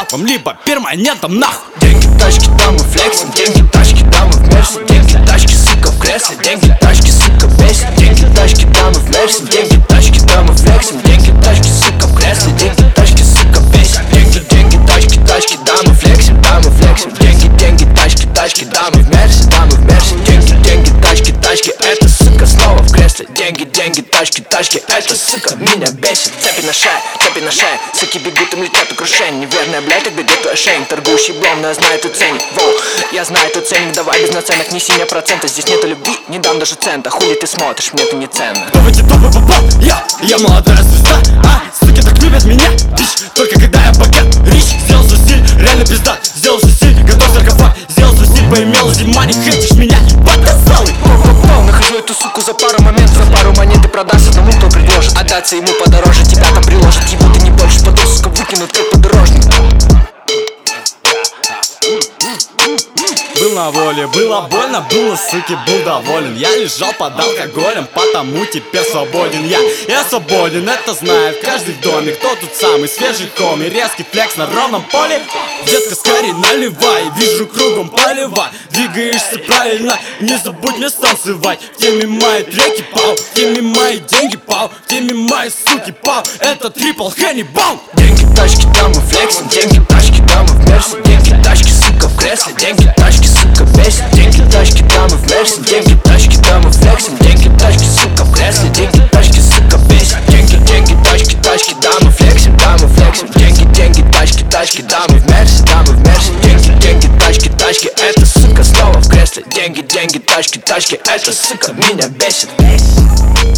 скайпом, либо перманентом, нахуй. Деньги, тачки, дамы, флексим. Деньги, тачки, дамы в мерсе. Деньги, тачки, сука, в кресле. Деньги, тачки, сука, бесит. Деньги, тачки, дамы в мерсе. Деньги, тачки, дамы, флексим. Деньги, тачки, сука, в кресле. Деньги, тачки, сука, бесит. Деньги, деньги, тачки, тачки, дамы, флексим, дамы, флексим. Деньги, деньги, тачки, тачки, дамы в мерсе, дамы в мерсе. Деньги, деньги, тачки, тачки, это, сука, снова в кресле. Деньги, деньги, тачки, тачки, это, сука, меня бесит. Цепи на шее, суки бегут, им летят украшения. Неверная, блядь, так бегет твой ошейник. Торгующий блом, но я знаю, ты ценник. Воу, я знаю, ты ценник, давай без наценок. Неси мне процента, здесь нету любви, не дам даже цента. Хули ты смотришь, мне это не ценно. Кто в эти топы попал? Я молодая звезда. Суки так любят меня, бич, только когда я богат. Рич, сделал свой стиль, реально пизда. Сделал свой стиль, готов саркофаг. Сделал свой стиль, поимел зима, не хейтишь меня, ебать косалый. Нахожу эту суку за пару моментов. За пару монет ты продашь одному, кто предложит. Отдаться ему подороже, тебя там приложат. Его ты не больше, потом, сука, выкинут как подорожник. Был на воле, было больно, было, суки, был доволен. Я лежал под алкоголем, потому теперь свободен. Я свободен, это знает каждый в доме. Кто тут самый свежий хоми, резкий флекс на ровном поле. Детка, скорее наливай, вижу кругом полива. Двигаешься правильно, не забудь мне станцевать. В теме мои треки, пау, в теме мои деньги, пау, в теме мои суки, пау. Это трипл Хэннибал. Деньги, тачки, дамы, флексим. Деньги, тачки, дамы в мерсе. Деньги, тачки, сука, в кресле. Деньги, тачки, сука, бесит. Деньги, тачки, дамы в мерсе. Деньги, тачки, дамы, флексим. Деньги, тачки, сука, в кресле. Деньги, тачки, сука, бесит. Деньги, деньги, тачки, тачки, дамы, флексим, дамы, флексим. Деньги, деньги, тачки, тачки, дамы в мерсе, дамы в мерсе. Деньги, деньги, тачки, тачки, это, сука, снова в кресле. Деньги, деньги, тачки, тачки, это, сука, меня бесит.